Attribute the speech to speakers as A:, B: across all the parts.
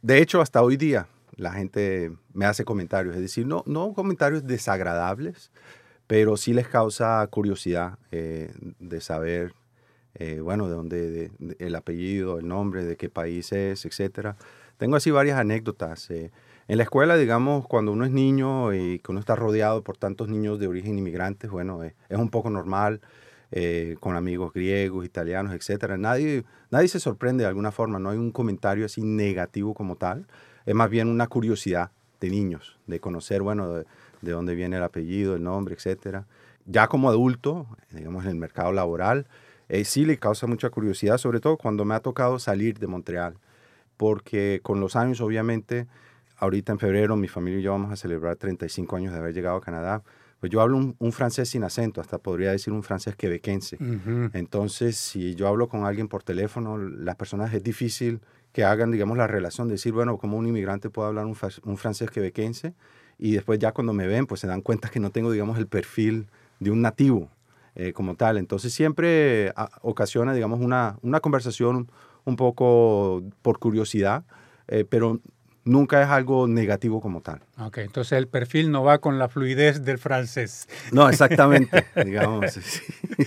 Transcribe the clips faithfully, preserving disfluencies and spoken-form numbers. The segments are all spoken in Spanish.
A: De hecho, hasta hoy día la gente me hace comentarios, es decir, no, no comentarios desagradables, pero sí les causa curiosidad eh, de saber, eh, bueno, de dónde, de, de, el apellido, el nombre, de qué país es, etcétera. Tengo así varias anécdotas. Eh, en la escuela, digamos, cuando uno es niño y que uno está rodeado por tantos niños de origen inmigrantes, bueno, eh, es un poco normal, eh, con amigos griegos, italianos, etcétera. Nadie, nadie se sorprende de alguna forma, no hay un comentario así negativo como tal, es más bien una curiosidad de niños, de conocer, bueno, de, de dónde viene el apellido, el nombre, etcétera. Ya como adulto, digamos, en el mercado laboral, eh, sí le causa mucha curiosidad, sobre todo cuando me ha tocado salir de Montreal, porque con los años, obviamente, ahorita en febrero mi familia y yo vamos a celebrar treinta y cinco años de haber llegado a Canadá, pues yo hablo un, un francés sin acento, hasta podría decir un francés quebequense.
B: Ujú.
A: Entonces, si yo hablo con alguien por teléfono, las personas es difícil que hagan, digamos, la relación de decir, bueno, como un inmigrante puede hablar un, fa- un francés quebequense, y después ya cuando me ven, pues se dan cuenta que no tengo, digamos, el perfil de un nativo eh, como tal. Entonces siempre a, ocasiona, digamos, una, una conversación un poco por curiosidad, eh, pero nunca es algo negativo como tal.
B: Ok, entonces el perfil no va con la fluidez del francés.
A: No, exactamente, digamos, sí,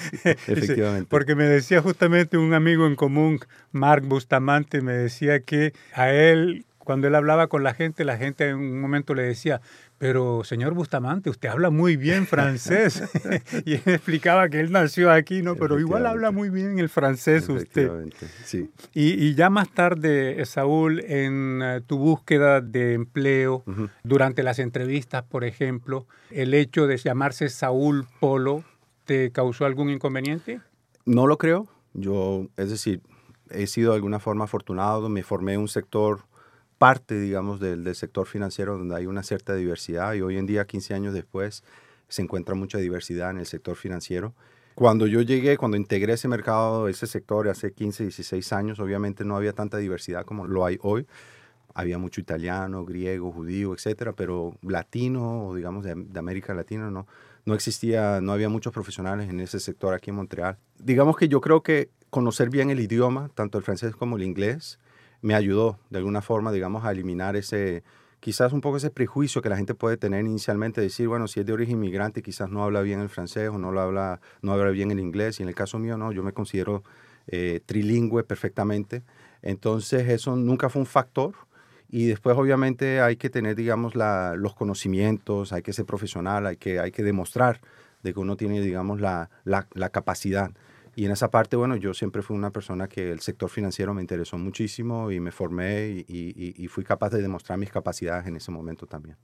B: Sí,
A: efectivamente.
B: porque me decía justamente un amigo en común, Marc Bustamante, me decía que a él, cuando él hablaba con la gente, la gente en un momento le decía, pero señor Bustamante, usted habla muy bien francés. Y él explicaba que él nació aquí, ¿no? Pero igual habla
A: Efectivamente,
B: muy bien el francés usted.
A: efectivamente, sí.
B: Y, y ya más tarde, Saúl, en uh, tu búsqueda de empleo,
A: Ujú.
B: durante las entrevistas, por ejemplo, el hecho de llamarse Saúl Polo, ¿te causó algún inconveniente?
A: No lo creo. Yo, es decir, he sido de alguna forma afortunado. Me formé en un sector, parte, digamos, del, del sector financiero donde hay una cierta diversidad y hoy en día, quince años después, se encuentra mucha diversidad en el sector financiero. Cuando yo llegué, cuando integré ese mercado, ese sector hace quince, dieciséis años, obviamente no había tanta diversidad como lo hay hoy. Había mucho italiano, griego, judío, etcétera, pero latino, o digamos de, de América Latina, no, no existía, no había muchos profesionales en ese sector aquí en Montreal. Digamos que yo creo que conocer bien el idioma, tanto el francés como el inglés, me ayudó de alguna forma, digamos, a eliminar ese, quizás un poco ese prejuicio que la gente puede tener inicialmente, decir, bueno, si es de origen inmigrante, quizás no habla bien el francés o no lo habla, no habla bien el inglés, y en el caso mío, no, yo me considero eh, trilingüe perfectamente. Entonces, eso nunca fue un factor. Y después, obviamente, hay que tener, digamos, la, los conocimientos, hay que ser profesional, hay que, hay que demostrar de que uno tiene, digamos, la, la, la capacidad. Y en esa parte, bueno, yo siempre fui una persona que el sector financiero me interesó muchísimo y me formé y, y, y fui capaz de demostrar mis capacidades en ese momento también.